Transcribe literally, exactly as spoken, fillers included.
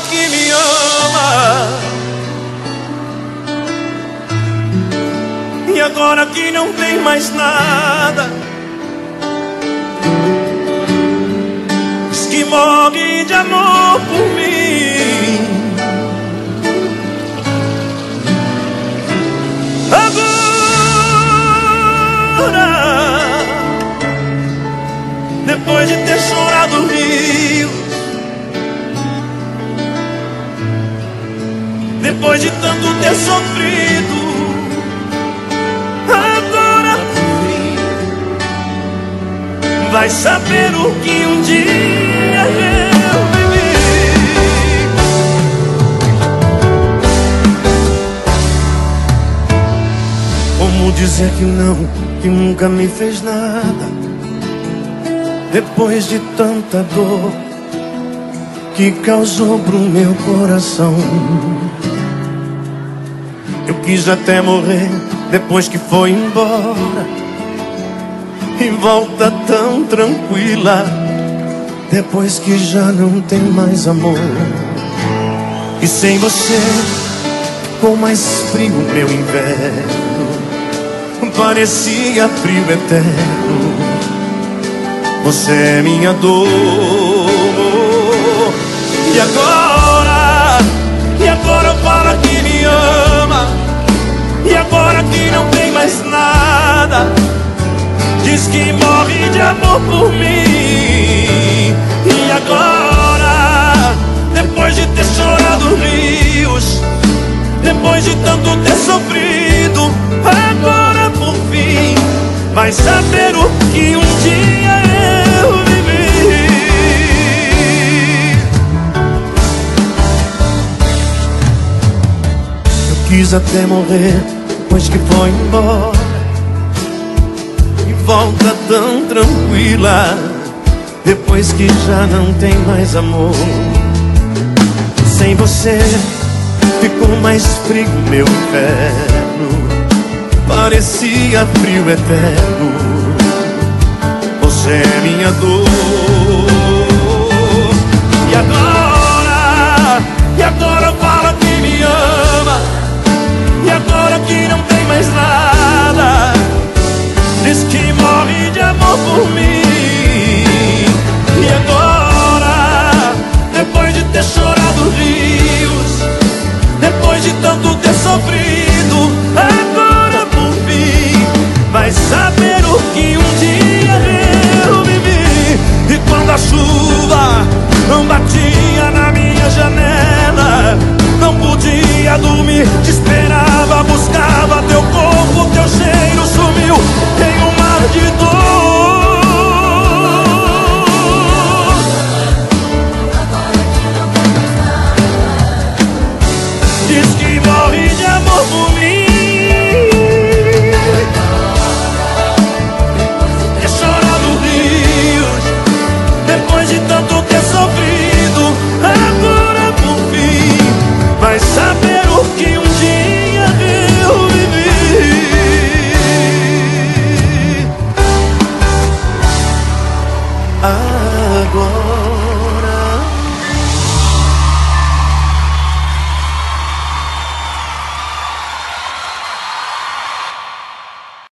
que me ama, e agora que não tem mais nada, diz que morre de amor por mim. Agora, depois de ter chorado rios, depois de tanto ter sofrido, agora vai saber o que um dia eu vivi. Como dizer que não, que nunca me fez nada, depois de tanta dor que causou pro meu coração. Eu quis até morrer depois que foi embora, e volta tão tranquila depois que já não tem mais amor. E sem você ficou mais frio meu inverno, parecia frio eterno. Você é minha dor. E agora, e agora fala que me ama, e agora que não tem mais nada, diz que morre de amor por mim. E agora, depois de ter chorado rios, depois de tanto ter sofrido, agora por fim vai saber o que um dia eu vivi. Eu quis até morrer depois que foi embora, e volta tão tranquila depois que já não tem mais amor. Sem você ficou mais frio meu inverno, parecia frio eterno. Você é minha dor. E agora, e agora fala que me ama, e agora que não tem